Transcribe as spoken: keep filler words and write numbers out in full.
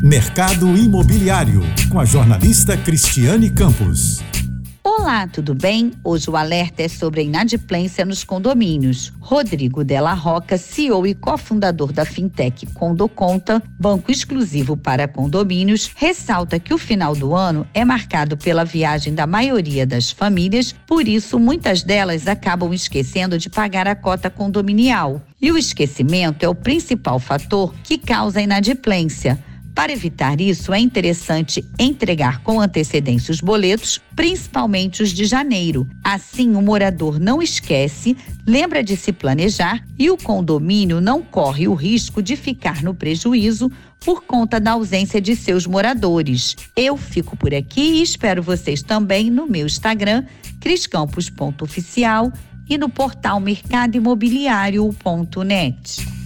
Mercado Imobiliário, com a jornalista Cristiane Campos. Olá, tudo bem? Hoje o alerta é sobre a inadimplência nos condomínios. Rodrigo Della Rocca, C E O e cofundador da fintech Condoconta, banco exclusivo para condomínios, ressalta que o final do ano é marcado pela viagem da maioria das famílias, por isso muitas delas acabam esquecendo de pagar a cota condominial. E o esquecimento é o principal fator que causa a inadimplência. Para evitar isso, é interessante entregar com antecedência os boletos, principalmente os de janeiro. Assim, o morador não esquece, lembra de se planejar e o condomínio não corre o risco de ficar no prejuízo por conta da ausência de seus moradores. Eu fico por aqui e espero vocês também no meu Instagram, cris campos ponto oficial, e no portal mercado imobiliário ponto net.